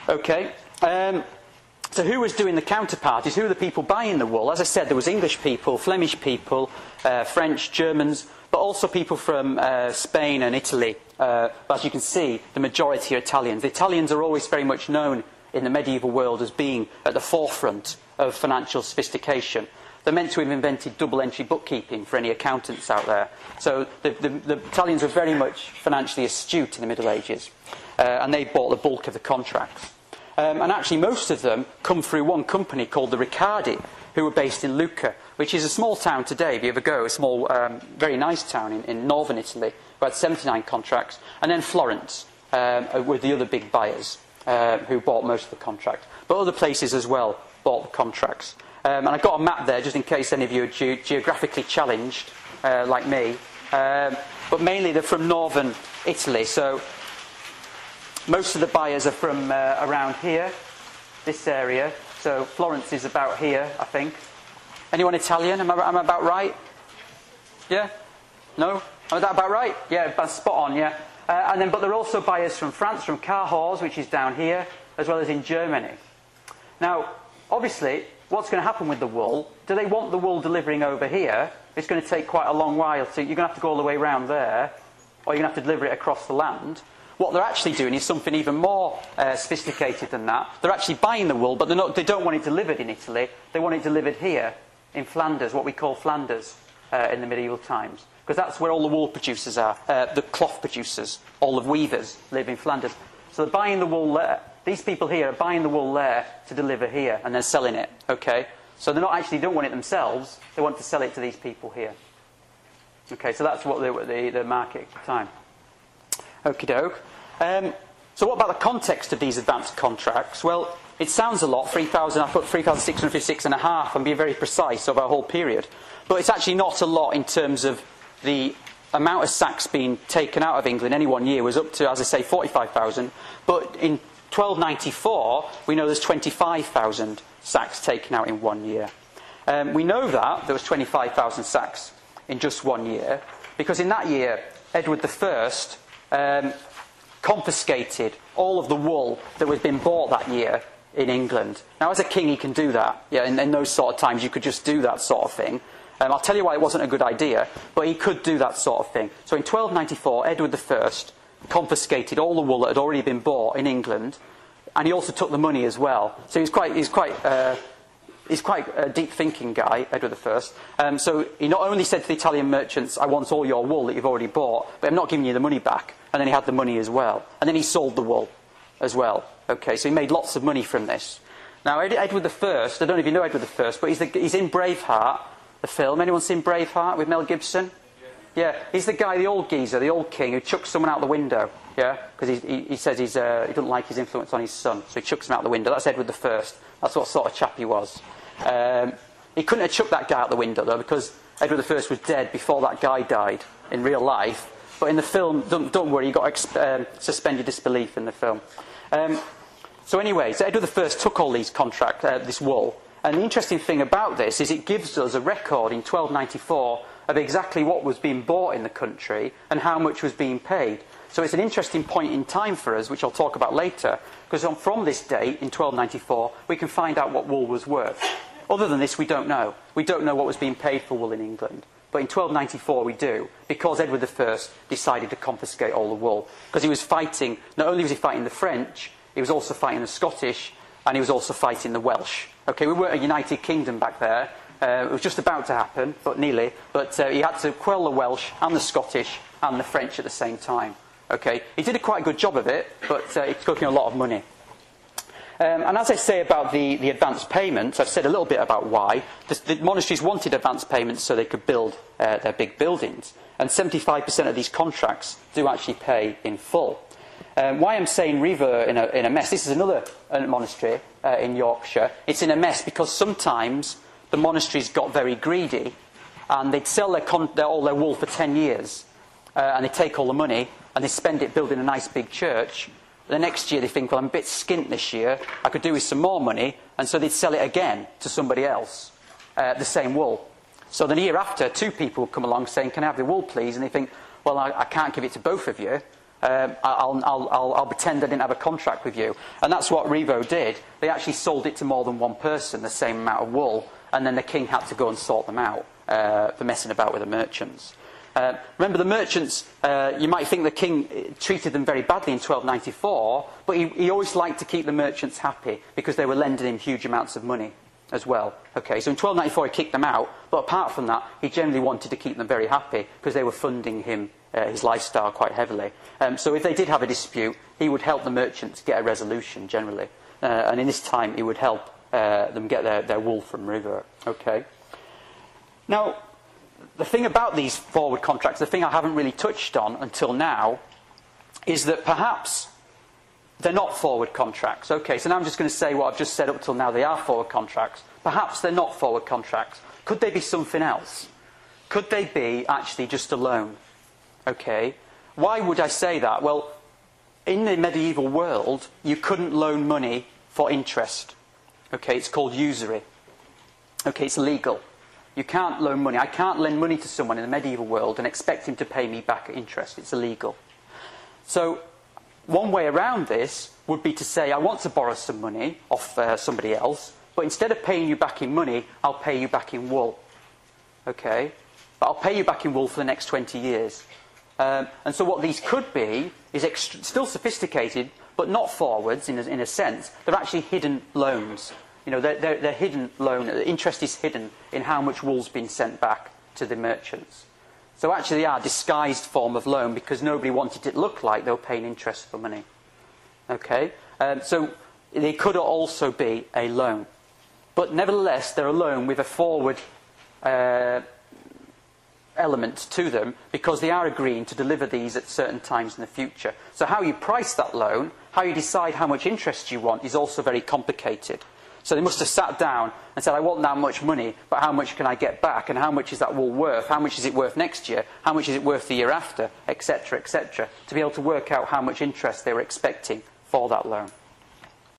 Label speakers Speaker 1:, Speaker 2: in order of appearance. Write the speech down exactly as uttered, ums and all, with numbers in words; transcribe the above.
Speaker 1: Okay. Um, so who was doing the counterparties? Who were the people buying the wool? As I said, there was English people, Flemish people, uh, French, Germans, but also people from uh, Spain and Italy. Uh, but as you can see, the majority are Italians. The Italians are always very much known in the medieval world as being at the forefront of financial sophistication. They're meant to have invented double-entry bookkeeping for any accountants out there. So the, the, the Italians were very much financially astute in the Middle Ages, uh, and they bought the bulk of the contracts. Um, and actually most of them come through one company called the Riccardi, who were based in Lucca, which is a small town today, if you ever go, a small, um, very nice town in, in northern Italy, who had seventy-nine contracts, and then Florence um, were the other big buyers uh, who bought most of the contract. But other places as well bought the contracts. Um, and I've got a map there, just in case any of you are ge geographically challenged, uh, like me. Um, but mainly they're from northern Italy, so most of the buyers are from uh, around here, this area. So Florence is about here, I think. Anyone Italian? Am I, am I about right? Yeah? No? Am I about right? Yeah, that's spot on, yeah. Uh, and then, but there are also buyers from France, from Cahors, which is down here, as well as in Germany. Now, obviously, what's going to happen with the wool? Do they want the wool delivering over here? It's going to take quite a long while. So you're going to have to go all the way around there, or you're going to have to deliver it across the land. What they're actually doing is something even more uh, sophisticated than that. They're actually buying the wool, but they're not, they don't want it delivered in Italy. They want it delivered here, in Flanders, what we call Flanders uh, in the medieval times. Because that's where all the wool producers are, uh, the cloth producers, all the weavers live in Flanders. So they're buying the wool there. These people here are buying the wool there to deliver here and then selling it, okay? So they're not actually don't want it themselves, they want to sell it to these people here. Okay, so that's what they were the, the market at the time. Okie doke. Um, so what about the context of these advanced contracts? Well, it sounds a lot, three thousand, I put three thousand six hundred fifty-six and a half, and be very precise over a whole period. But it's actually not a lot in terms of the amount of sacks being taken out of England any one year was up to, as I say, forty-five thousand. But in twelve ninety-four, we know there's twenty-five thousand sacks taken out in one year. Um, we know that there was twenty-five thousand sacks in just one year, because in that year, Edward the First um, confiscated all of the wool that was being bought that year in England. Now, as a king, he can do that. Yeah, in, in those sort of times, you could just do that sort of thing. Um, I'll tell you why it wasn't a good idea, but he could do that sort of thing. So in twelve ninety-four, Edward the First confiscated all the wool that had already been bought in England, and he also took the money as well. So he's quite, he's quite, uh, he's quite a deep-thinking guy, Edward the First. Um, so he not only said to the Italian merchants, "I want all your wool that you've already bought, but I'm not giving you the money back." And then he had the money as well, and then he sold the wool as well. Okay, so he made lots of money from this. Now, Ed Edward the First, I don't know if you know Edward the First, but he's, the, he's in Braveheart, the film. Anyone seen Braveheart with Mel Gibson? Yeah, he's the guy, the old geezer, the old king who chucks someone out the window, yeah? Because he, he says he's, uh, he doesn't like his influence on his son, so he chucks him out the window. That's Edward the First. That's what sort of chap he was. Um, he couldn't have chucked that guy out the window, though, because Edward the First was dead before that guy died in real life. But in the film, don't, don't worry, you got to um, suspend your disbelief in the film. Um, so anyway, so Edward the First took all these contracts, uh, this wool. And the interesting thing about this is it gives us a record in twelve ninety-four of exactly what was being bought in the country and how much was being paid. So it's an interesting point in time for us, which I'll talk about later, because from this date, in twelve ninety-four, we can find out what wool was worth. Other than this, we don't know. We don't know what was being paid for wool in England. But in twelve ninety-four we do, because Edward the First decided to confiscate all the wool. Because he was fighting, not only was he fighting the French, he was also fighting the Scottish, and he was also fighting the Welsh. Okay, we weren't a United Kingdom back there. Uh, it was just about to happen, but nearly. But uh, he had to quell the Welsh and the Scottish and the French at the same time. Okay, he did a quite good job of it, but uh, it took him a lot of money. Um, and as I say about the, the advance payments, I've said a little bit about why. The, the monasteries wanted advance payments so they could build uh, their big buildings. And seventy-five percent of these contracts do actually pay in full. Um, why I'm saying Riva in a, in a mess, this is another uh, monastery uh, in Yorkshire. It's in a mess because sometimes the monasteries got very greedy and they'd sell their con their, all their wool for ten years uh, and they take all the money and they spend it building a nice big church. The next year they think, well, I'm a bit skint this year, I could do with some more money, and so they'd sell it again to somebody else, uh, the same wool. So the year after, two people come along saying, can I have the wool please? And they think, well, I, I can't give it to both of you. Um, I'll, I'll, I'll, I'll pretend I didn't have a contract with you. And that's what Revo did. They actually sold it to more than one person, the same amount of wool, and then the king had to go and sort them out uh, for messing about with the merchants. Uh, remember, the merchants, uh, you might think the king treated them very badly in twelve ninety-four, but he, he always liked to keep the merchants happy because they were lending him huge amounts of money as well. Okay, so in twelve ninety-four he kicked them out, but apart from that, he generally wanted to keep them very happy because they were funding him, uh, his lifestyle quite heavily. Um, so if they did have a dispute, he would help the merchants get a resolution generally. Uh, and in this time, he would help uh, them get their, their wool from River. Okay. Now, the thing about these forward contracts, the thing I haven't really touched on until now, is that perhaps they're not forward contracts. Okay, so now I'm just going to say what I've just said up till now. They are forward contracts. Perhaps they're not forward contracts. Could they be something else? Could they be actually just a loan? Okay. Why would I say that? Well, in the medieval world, you couldn't loan money for interest. Okay, it's called usury. Okay, it's illegal. You can't loan money. I can't lend money to someone in the medieval world and expect him to pay me back at interest. It's illegal. So, one way around this would be to say, I want to borrow some money off uh, somebody else, but instead of paying you back in money, I'll pay you back in wool. Okay? But I'll pay you back in wool for the next twenty years. Um, and so what these could be is still sophisticated, but not forwards in a, in a sense. They're actually hidden loans. You know, they're, they're, they're hidden loan. The interest is hidden in how much wool's been sent back to the merchants. So actually they are a disguised form of loan because nobody wanted it to look like they were paying interest for money. Okay? Um, so they could also be a loan. But nevertheless, they're a loan with a forward uh, element to them because they are agreeing to deliver these at certain times in the future. So how you price that loan, how you decide how much interest you want is also very complicated. So they must have sat down and said, I want that much money, but how much can I get back? And how much is that wool worth? How much is it worth next year? How much is it worth the year after? Etc, et cetera, to be able to work out how much interest they were expecting for that loan.